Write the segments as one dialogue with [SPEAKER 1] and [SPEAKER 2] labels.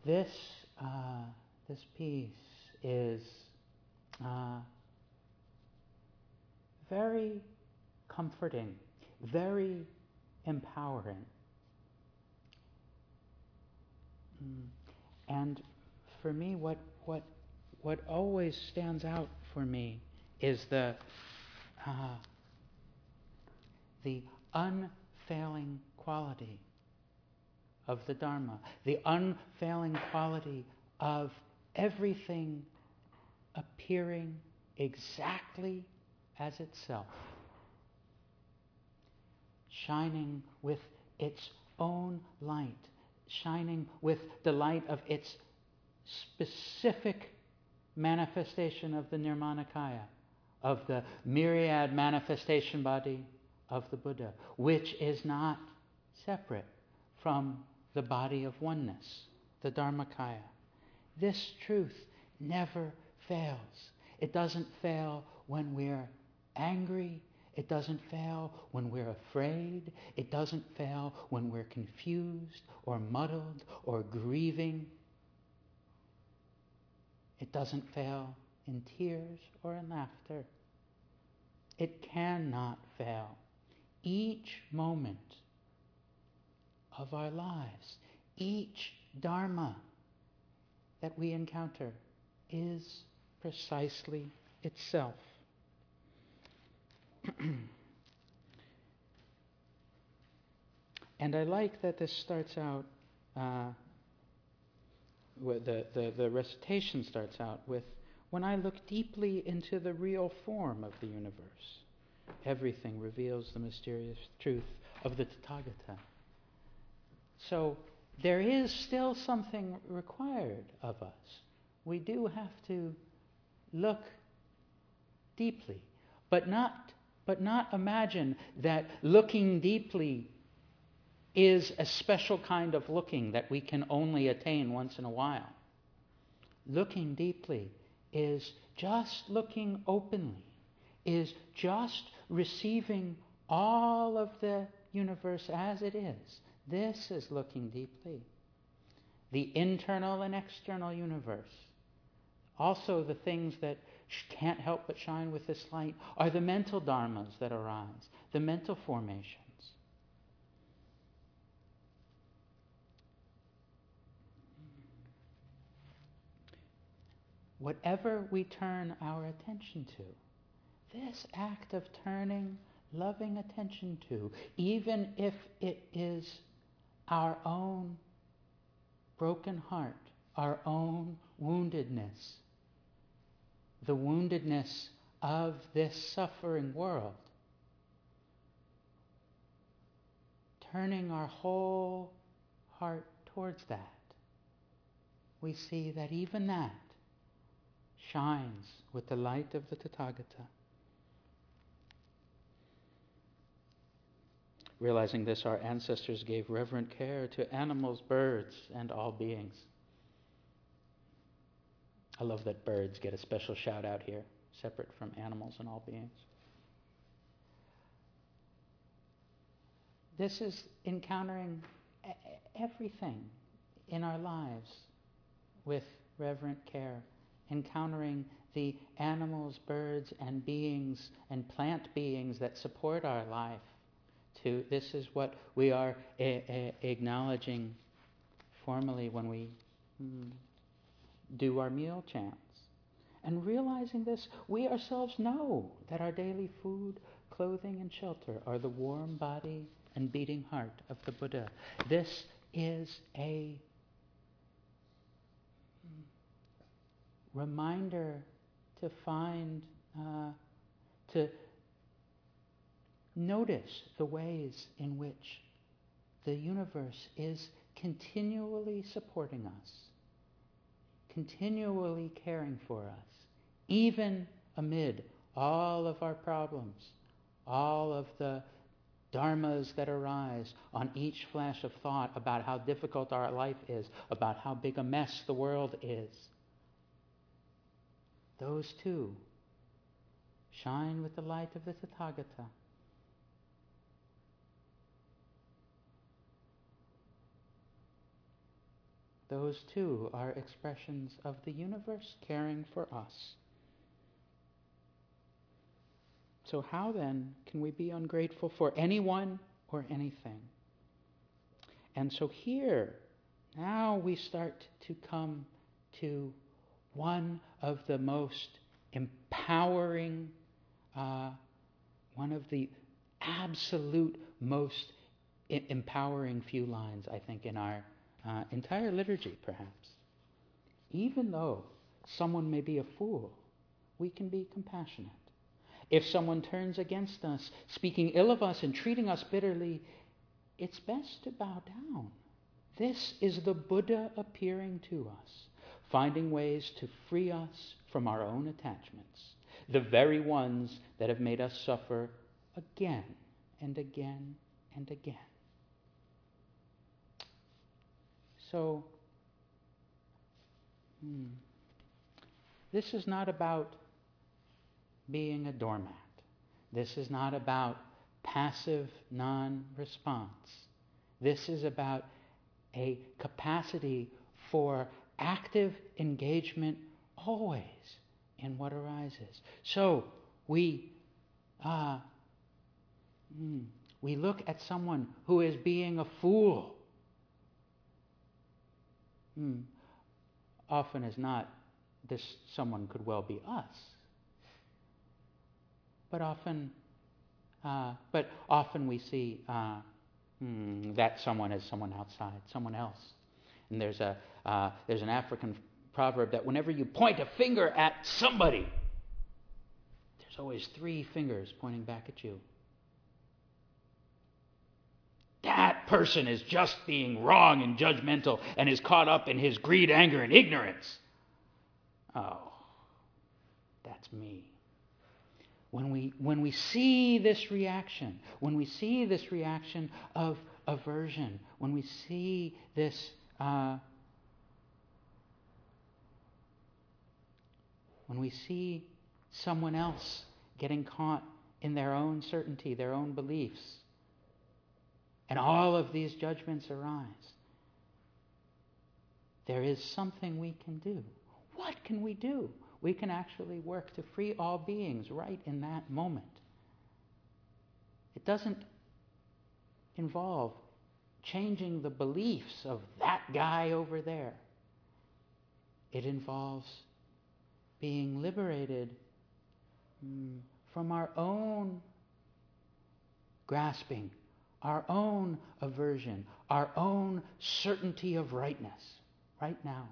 [SPEAKER 1] this piece is very comforting, very empowering. And for me, what always stands out for me is the unfailing quality of the Dharma, the unfailing quality of everything appearing exactly as itself, shining with its own light, shining with the light of its specific manifestation of the Nirmanakaya, of the myriad manifestation body of the Buddha, which is not separate from the body of oneness, the Dharmakaya. This truth never fails. It doesn't fail when we're angry. It doesn't fail when we're afraid. It doesn't fail when we're confused or muddled or grieving. It doesn't fail in tears or in laughter. It cannot fail. Each moment of our lives, each Dharma that we encounter is precisely itself. And I like that this starts out, the recitation starts out with, when I look deeply into the real form of the universe, everything reveals the mysterious truth of the Tathagata. So there is still something required of us. We do have to look deeply, but not imagine that looking deeply is a special kind of looking that we can only attain once in a while. Looking deeply is just looking openly, is just receiving all of the universe as it is. This is looking deeply. The internal and external universe, also the things that can't help but shine with this light, are the mental dharmas that arise, the mental formations. Whatever we turn our attention to, this act of turning loving attention to, even if it is our own broken heart, our own woundedness, the woundedness of this suffering world, turning our whole heart towards that, we see that even that shines with the light of the Tathagata. Realizing this, our ancestors gave reverent care to animals, birds, and all beings. I love that birds get a special shout out here, separate from animals and all beings. This is encountering everything in our lives with reverent care, encountering the animals, birds, and beings and plant beings that support our life. This is what we are acknowledging formally when we do our meal chants. And realizing this, we ourselves know that our daily food, clothing, and shelter are the warm body and beating heart of the Buddha. This is a reminder to find, to notice the ways in which the universe is continually supporting us, continually caring for us, even amid all of our problems, all of the dharmas that arise on each flash of thought about how difficult our life is, about how big a mess the world is. Those too shine with the light of the Tathagata. those too are expressions of the universe caring for us. So how then can we be ungrateful for anyone or anything? And so here, now we start to come to one of the most empowering, one of the absolute most empowering few lines, I think, in our entire liturgy, perhaps. Even though someone may be a fool, we can be compassionate. If someone turns against us, speaking ill of us and treating us bitterly, it's best to bow down. This is the Buddha appearing to us, finding ways to free us from our own attachments, the very ones that have made us suffer again and again and again. So, this is not about being a doormat. This is not about passive non-response. This is about a capacity for active engagement always in what arises. So we look at someone who is being a fool. Often as not, this someone could well be us. But often we see that someone as someone outside, someone else. And there's an African proverb that whenever you point a finger at somebody, there's always 3 fingers pointing back at you. That person is just being wrong and judgmental and is caught up in his greed, anger, and ignorance. Oh, that's me. When we see this reaction, of aversion, when we see this, when we see someone else getting caught in their own certainty, their own beliefs, and all of these judgments arise, there is something we can do. What can we do? We can actually work to free all beings right in that moment. It doesn't involve changing the beliefs of that guy over there. It involves being liberated from our own grasping, our own aversion, our own certainty of rightness right now.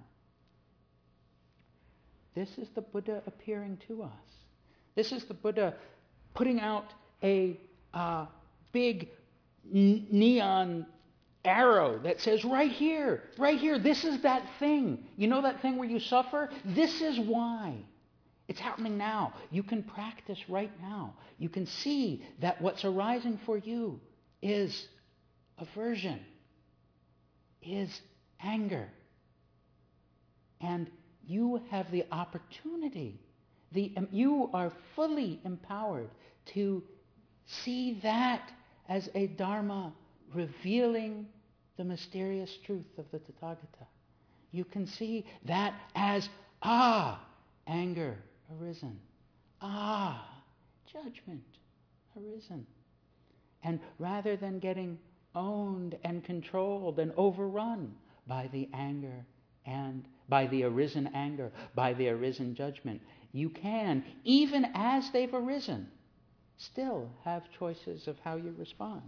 [SPEAKER 1] This is the Buddha appearing to us. This is the Buddha putting out a big neon arrow that says, right here, this is that thing. You know that thing where you suffer? This is why. It's happening now. You can practice right now. You can see that what's arising for you is aversion, is anger. And you have the opportunity, you are fully empowered to see that as a Dharma revealing the mysterious truth of the Tathagata. You can see that as, anger arisen. Judgment arisen. And rather than getting owned and controlled and overrun by the anger and by the arisen anger, by the arisen judgment, you can, even as they've arisen, still have choices of how you respond.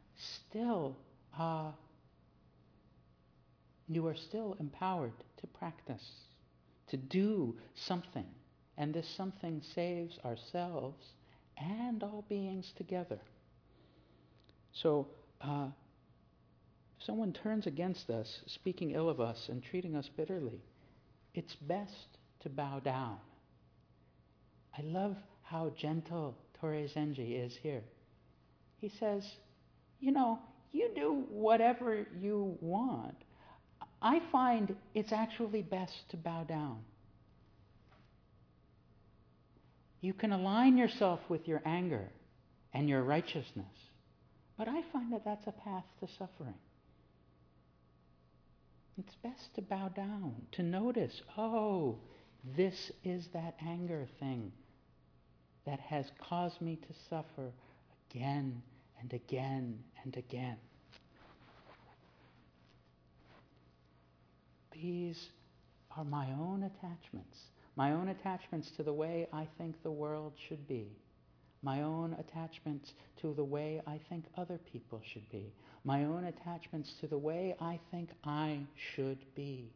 [SPEAKER 1] You are still empowered to practice, to do something. And this something saves ourselves and all beings together. So, if someone turns against us, speaking ill of us and treating us bitterly, it's best to bow down. I love how gentle Torei Zenji is here. He says, you do whatever you want. I find it's actually best to bow down. You can align yourself with your anger and your righteousness, but I find that that's a path to suffering. It's best to bow down, to notice, oh, this is that anger thing that has caused me to suffer again and again and again. These are my own attachments to the way I think the world should be, my own attachments to the way I think other people should be, my own attachments to the way I think I should be.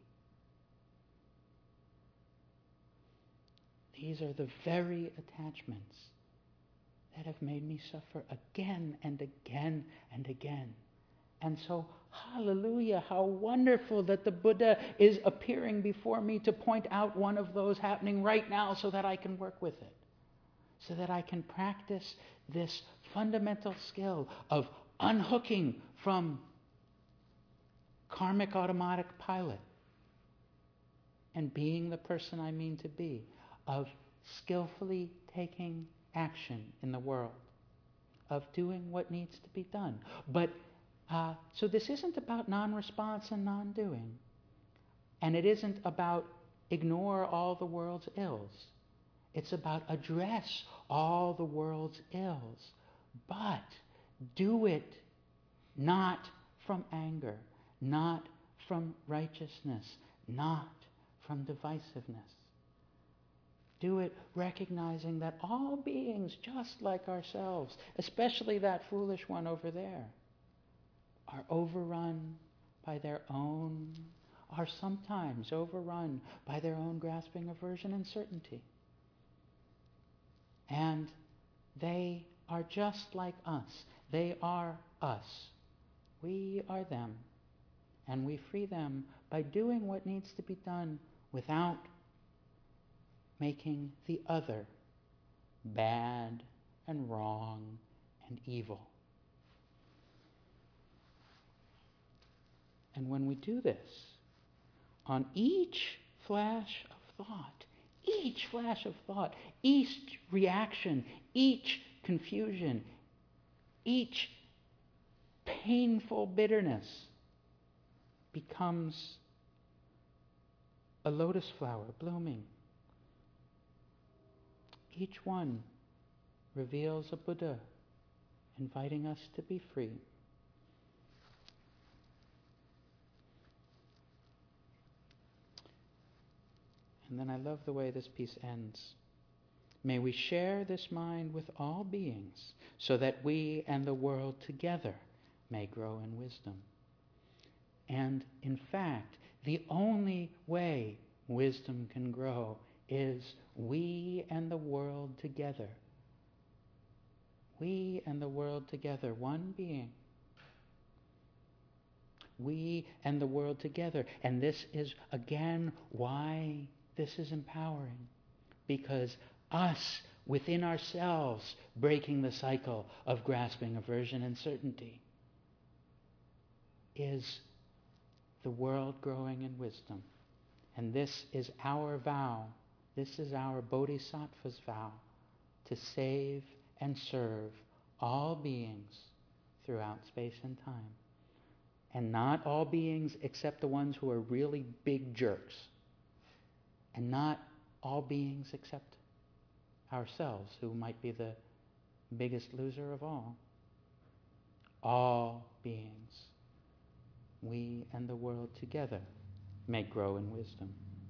[SPEAKER 1] These are the very attachments that have made me suffer again and again and again. And so, hallelujah, how wonderful that the Buddha is appearing before me to point out one of those happening right now so that I can work with it, so that I can practice this fundamental skill of unhooking from karmic automatic pilot and being the person I mean to be, of skillfully taking action in the world, of doing what needs to be done. But so this isn't about non-response and non-doing, and it isn't about ignore all the world's ills. It's about address all the world's ills, but do it not from anger, not from righteousness, not from divisiveness. Do it recognizing that all beings, just like ourselves, especially that foolish one over there, are overrun by their own, are sometimes overrun by their own grasping, aversion, and certainty. And they are just like us. They are us. We are them. And we free them by doing what needs to be done without making the other bad and wrong and evil. And when we do this, on each flash of thought, each reaction, each confusion, each painful bitterness becomes a lotus flower blooming. Each one reveals a Buddha inviting us to be free. And then I love the way this piece ends. May we share this mind with all beings so that we and the world together may grow in wisdom. And in fact, the only way wisdom can grow is we and the world together. We and the world together, one being. We and the world together. And this is, again, why this is empowering. Because us, within ourselves, breaking the cycle of grasping, aversion, and certainty, is the world growing in wisdom. And this is our vow. This is our Bodhisattva's vow to save and serve all beings throughout space and time. And not all beings except the ones who are really big jerks. And not all beings except ourselves, who might be the biggest loser of all. All beings, we and the world together, may grow in wisdom.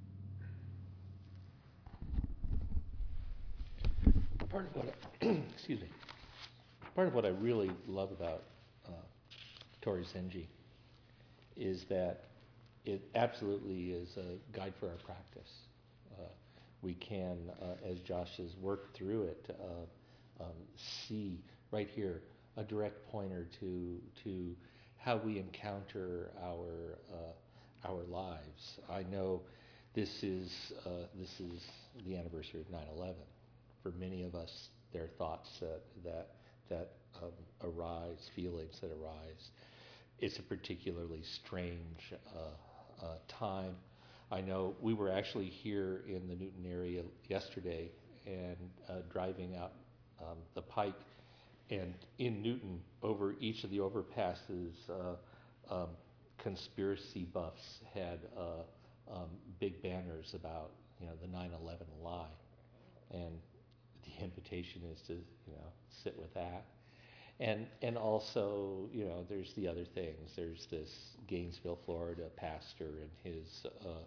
[SPEAKER 2] Part of what excuse me. Part of what I really love about Tori Zenji is that it absolutely is a guide for our practice. We can, as Josh has worked through it, see right here a direct pointer to how we encounter our lives. I know this is the anniversary of 9/11. For many of us, there are thoughts that arise, feelings that arise. It's a particularly strange time. I know we were actually here in the Newton area yesterday and driving out the Pike, and in Newton, over each of the overpasses, conspiracy buffs had big banners about, the 9/11 lie, and the invitation is to, sit with that. And also, there's the other things. There's this Gainesville, Florida pastor and his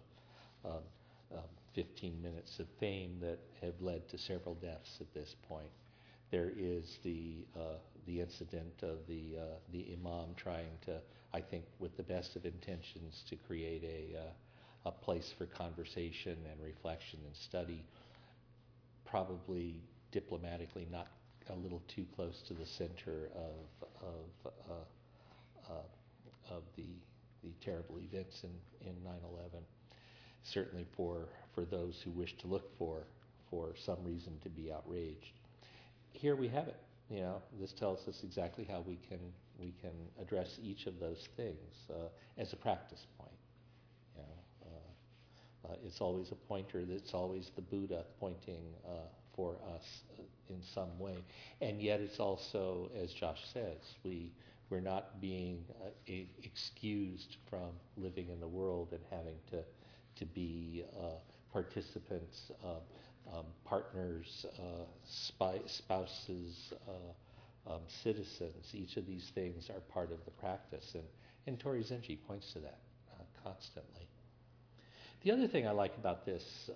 [SPEAKER 2] 15 minutes of fame that have led to several deaths at this point. There is the incident of the imam trying to, I think, with the best of intentions, to create a place for conversation and reflection and study, probably diplomatically not a little too close to the center of the terrible events in 9/11. Certainly for those who wish to look for some reason to be outraged. Here we have it. This tells us exactly how we can address each of those things as a practice point. It's always a pointer. It's always the Buddha pointing for us in some way, and yet it's also, as Josh says, we're not being excused from living in the world and having to be participants, partners, spouses, citizens. Each of these things are part of the practice, and Tori Zenji points to that constantly. The other thing I like about this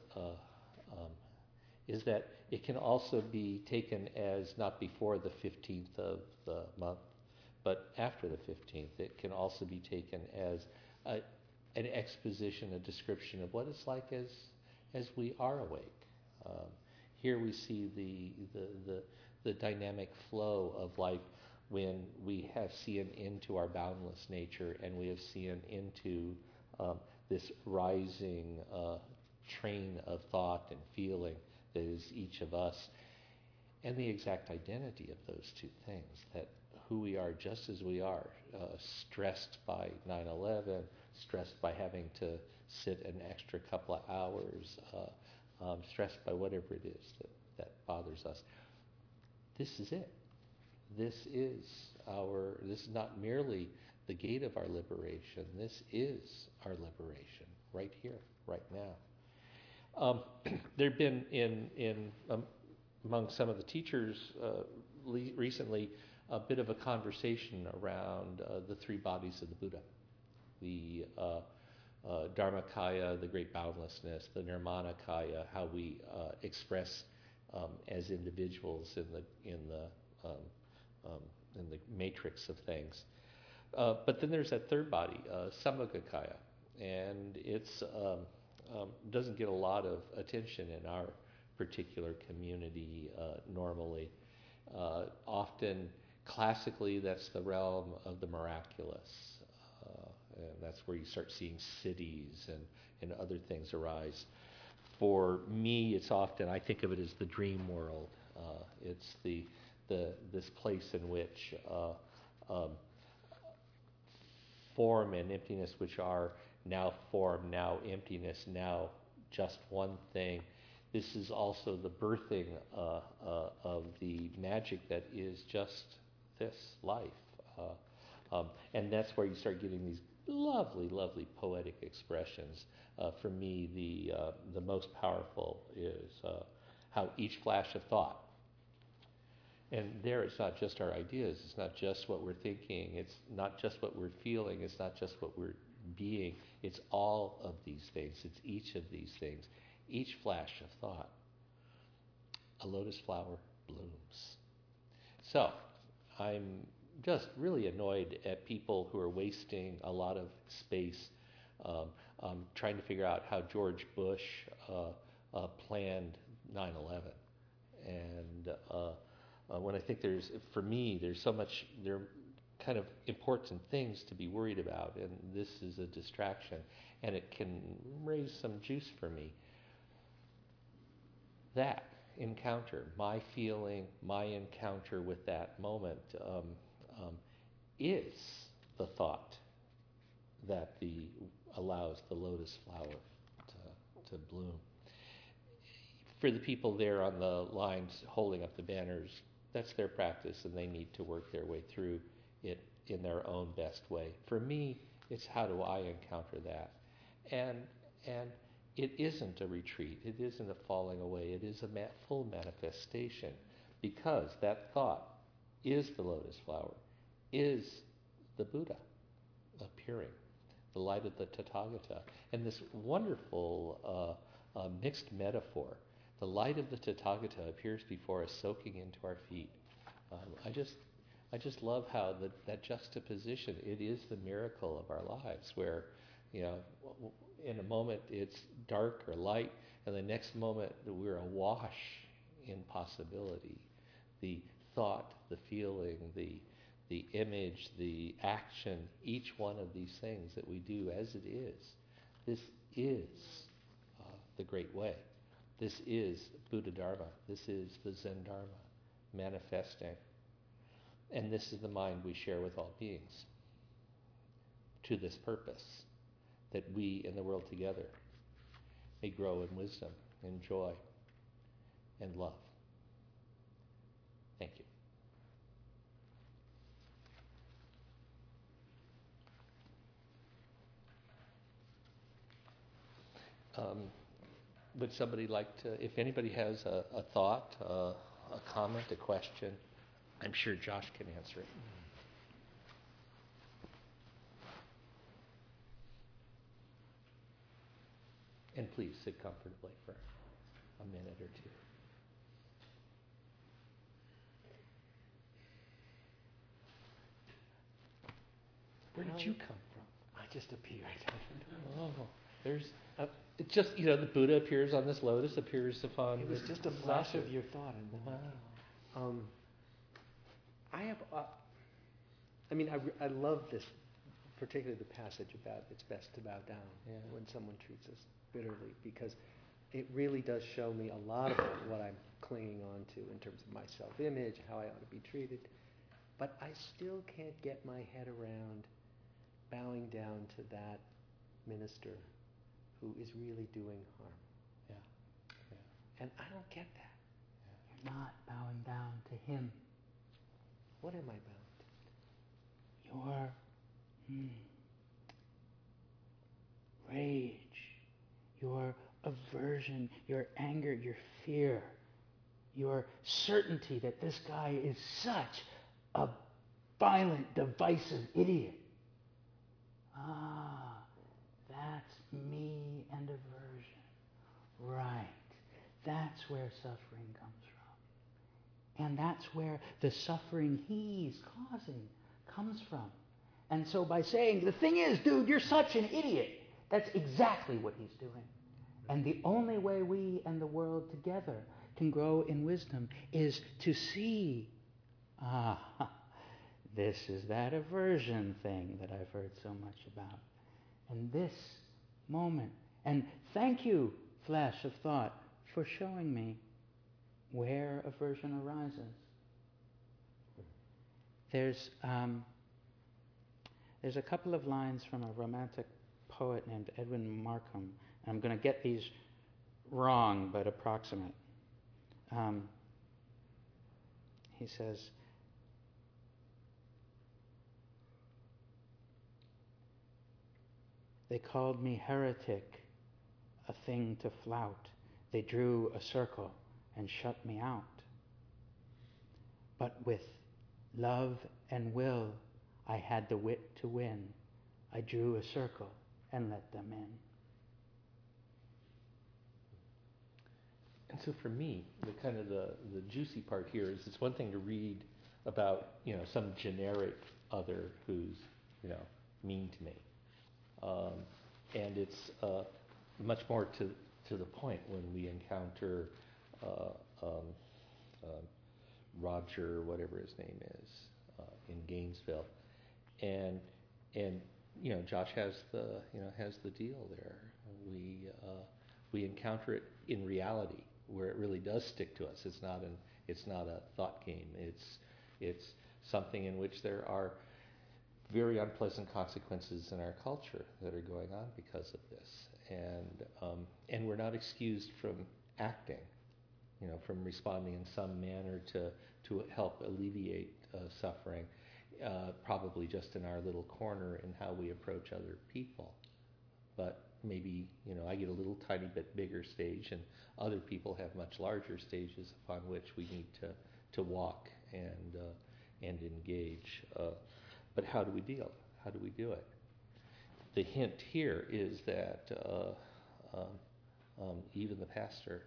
[SPEAKER 2] is that it can also be taken as not before the 15th of the month, but after the 15th. It can also be taken as an exposition, a description of what it's like as we are awake. Here we see the dynamic flow of life when we have seen into our boundless nature, and we have seen into this rising train of thought and feeling that is each of us, and the exact identity of those two things, that who we are just as we are, stressed by 9/11, stressed by having to sit an extra couple of hours, stressed by whatever it is that bothers us. This is it. This is not merely the gate of our liberation. This is our liberation right here, right now. There have been among some of the teachers recently a bit of a conversation around the three bodies of the Buddha, the Dharmakaya, the great boundlessness, the Nirmanakaya, how we express as individuals in the matrix of things. But then there's that third body, Sambhogakaya, and it's doesn't get a lot of attention in our particular community normally. Often, classically, that's the realm of the miraculous, and that's where you start seeing cities and other things arise. For me, it's often, I think of it as the dream world. It's this place in which form and emptiness, which are now form, now emptiness, now just one thing. This is also the birthing of the magic that is just this life. And that's where you start getting these lovely, lovely poetic expressions. For me, the most powerful is how each flash of thought, and there it's not just our ideas, it's not just what we're thinking, it's not just what we're feeling, it's not just what we're being, it's all of these things, it's each of these things. Each flash of thought, a lotus flower blooms. So, I'm just really annoyed at people who are wasting a lot of space trying to figure out how George Bush planned 9/11. And when I think there's so much, there are kind of important things to be worried about, and this is a distraction, and it can raise some juice for me. That encounter, my feeling, my encounter with that moment is the thought that allows the lotus flower to bloom. For the people there on the lines holding up the banners, that's their practice, and they need to work their way through it in their own best way. For me, It's how do I encounter that? And it isn't a retreat. It isn't a falling away. It is a full manifestation, because that thought is the lotus flower, is the Buddha appearing, the light of the Tathagata. And this wonderful mixed metaphor, the light of the Tathagata appears before us, soaking into our feet. I just love how that juxtaposition, it is the miracle of our lives, where, in a moment it's dark or light, and the next moment we're awash in possibility. The thought, the feeling, the image, the action, each one of these things that we do as it is, this is the great way. This is Buddha Dharma. This is the Zen Dharma manifesting. And this is the mind we share with all beings to this purpose, that we and the world together may grow in wisdom, in joy, and love. Thank you. Would somebody like to, if anybody has a thought, a comment, a question, I'm sure Josh can answer it. And please sit comfortably for a minute or two. Where did you come from?
[SPEAKER 3] I just appeared.
[SPEAKER 2] Oh, there's it's just, the Buddha appears on this lotus, appears upon.
[SPEAKER 3] It was just a flash of your thought, and then
[SPEAKER 2] wow.
[SPEAKER 3] I have. I love this, particularly the passage about it's best to bow down when someone treats us bitterly, because it really does show me a lot about what I'm clinging on to in terms of my self-image, how I ought to be treated. But I still can't get my head around bowing down to that minister who is really doing harm.
[SPEAKER 2] Yeah.
[SPEAKER 3] And I don't get that.
[SPEAKER 1] You're not bowing down to him.
[SPEAKER 3] What am I bound to?
[SPEAKER 1] Your rage, your aversion, your anger, your fear, your certainty that this guy is such a violent, divisive idiot. That's me and aversion. Right. That's where suffering comes from. And that's where the suffering he's causing comes from. And so by saying, the thing is, dude, you're such an idiot, that's exactly what he's doing. And the only way we and the world together can grow in wisdom is to see, this is that aversion thing that I've heard so much about. And this moment, and thank you, flash of thought, for showing me where aversion arises. There's a couple of lines from a romantic poet named Edwin Markham. I'm going to get these wrong, but approximate. He says, they called me heretic, a thing to flout. They drew a circle and shut me out. But with love and will, I had the wit to win. I drew a circle and let them in.
[SPEAKER 2] And so for me, the juicy part here is, it's one thing to read about, some generic other who's, mean to me. And it's much more to the point when we encounter Roger, whatever his name is, in Gainesville, and Josh has the deal there. We encounter it in reality, where it really does stick to us. It's not a thought game. It's something in which there are very unpleasant consequences in our culture that are going on because of this, and we're not excused from acting, from responding in some manner to help alleviate suffering. probably just in our little corner in how we approach other people. But maybe, I get a little tiny bit bigger stage, and other people have much larger stages upon which we need to walk and engage. But how do we deal? How do we do it? The hint here is that even the pastor,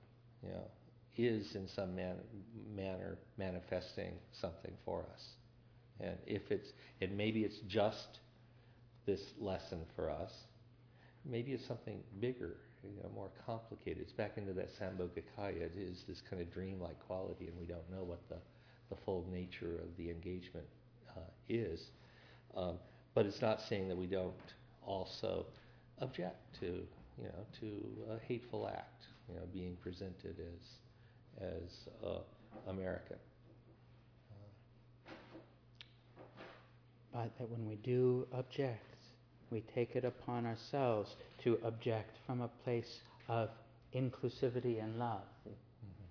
[SPEAKER 2] is in some manner manifesting something for us. And maybe it's just this lesson for us. Maybe it's something bigger, more complicated. It's back into that Sambhogakaya. It is this kind of dreamlike quality, and we don't know what the full nature of the engagement is. But it's not saying that we don't also object to a hateful act, being presented as American.
[SPEAKER 1] But that when we do object, we take it upon ourselves to object from a place of inclusivity and love.
[SPEAKER 2] Mm-hmm.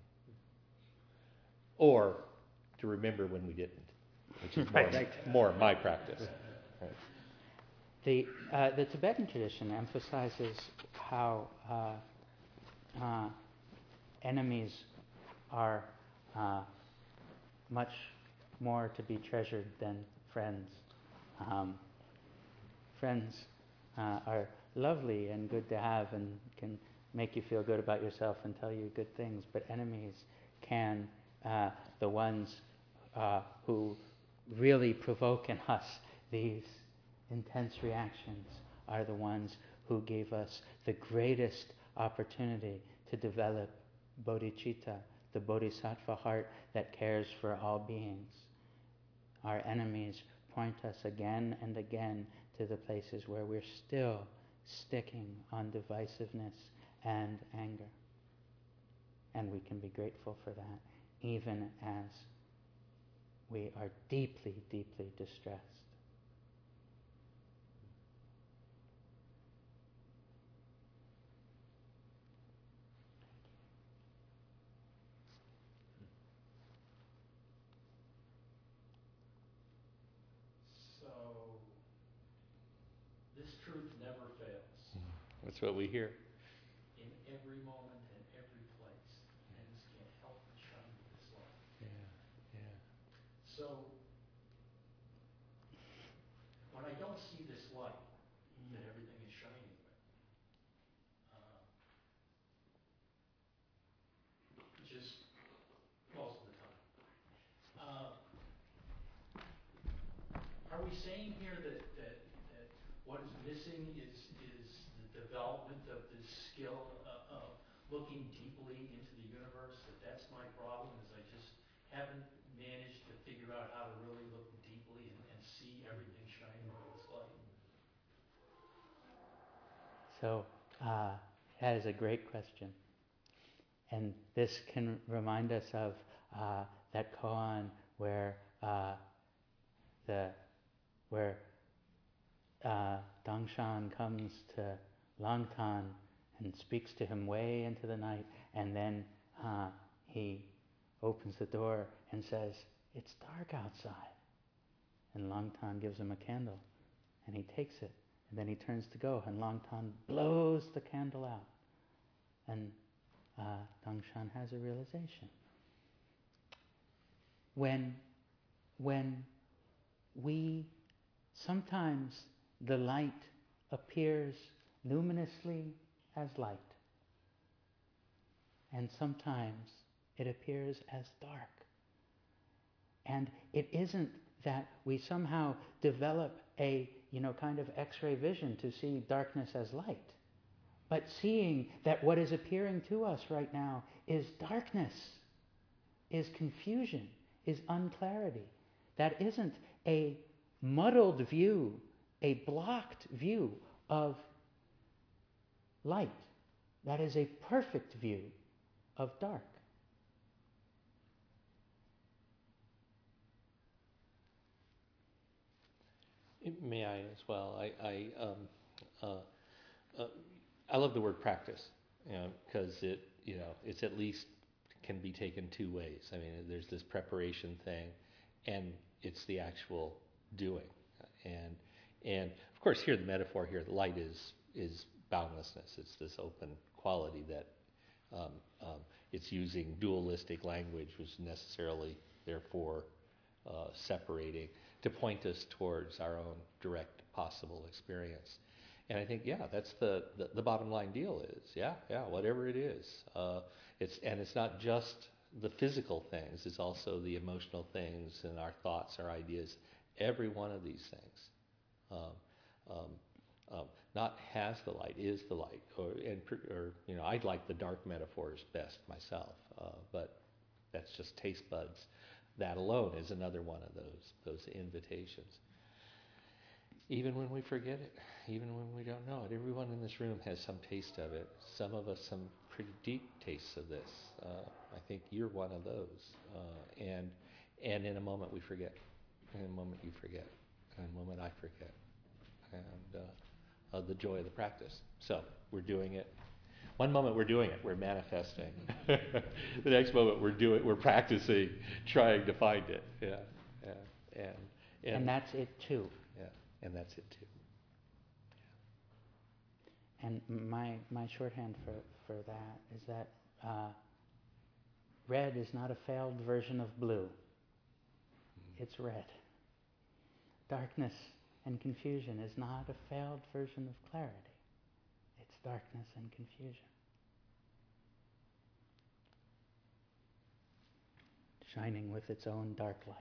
[SPEAKER 2] Or to remember when we didn't, which is more my practice. Right.
[SPEAKER 1] The Tibetan tradition emphasizes how enemies are much more to be treasured than friends. Friends are lovely and good to have and can make you feel good about yourself and tell you good things, but enemies can, the ones who really provoke in us these intense reactions, are the ones who gave us the greatest opportunity to develop bodhicitta, the bodhisattva heart that cares for all beings. Our enemies point us again and again to the places where we're still sticking on divisiveness and anger. And we can be grateful for that, even as we are deeply, deeply distressed.
[SPEAKER 4] This truth never fails.
[SPEAKER 2] That's what we hear.
[SPEAKER 4] In every moment and every place. And this can't help but shine with this light.
[SPEAKER 2] Yeah.
[SPEAKER 4] So, when I don't see this light that everything is shining with, which is most of the time, are we saying here that what is missing is the development of this skill of looking deeply into the universe, that's my problem, is I just haven't managed to figure out how to really look deeply and see everything shining with its light?
[SPEAKER 1] So, that is a great question. And this can remind us of that koan where Dangshan comes to Langtan and speaks to him way into the night, and then he opens the door and says, "It's dark outside." And Langtan gives him a candle, and he takes it, and then he turns to go, and Langtan blows the candle out, and Dangshan has a realization. When we sometimes the light appears luminously as light, and sometimes it appears as dark. And it isn't that we somehow develop a kind of X-ray vision to see darkness as light, but seeing that what is appearing to us right now is darkness, is confusion, is unclarity. That isn't a muddled view, a blocked view of light. That is a perfect view of dark.
[SPEAKER 2] May I as well? I love the word practice, because it's at least can be taken two ways. I mean, there's this preparation thing, and it's the actual doing. And of course, here the metaphor here, the light is boundlessness. It's this open quality that it's using dualistic language, which is necessarily, therefore, separating to point us towards our own direct possible experience. And I think, yeah, that's the bottom line deal is, yeah, whatever it is. It's not just the physical things, it's also the emotional things and our thoughts, our ideas, every one of these things. Not has the light, is the light. Or I like the dark metaphors best myself, but that's just taste buds. That alone is another one of those invitations. Even when we forget it, even when we don't know it. Everyone in this room has some taste of it. Some of us some pretty deep tastes of this. I think you're one of those. And in a moment we forget. In a moment you forget. In a moment I forget. And the joy of the practice. So we're doing it. One moment we're doing it, we're manifesting. The next moment we're practicing, trying to find it. Yeah.
[SPEAKER 1] And that's it too.
[SPEAKER 2] Yeah, and that's it too.
[SPEAKER 1] And my shorthand for that is that red is not a failed version of blue. It's red. Darkness and confusion is not a failed version of clarity. It's darkness and confusion. Shining with its own dark light.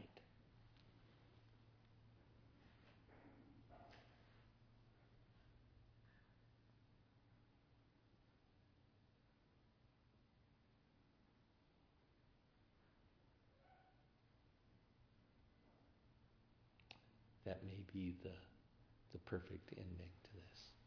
[SPEAKER 2] That may be the perfect ending to this.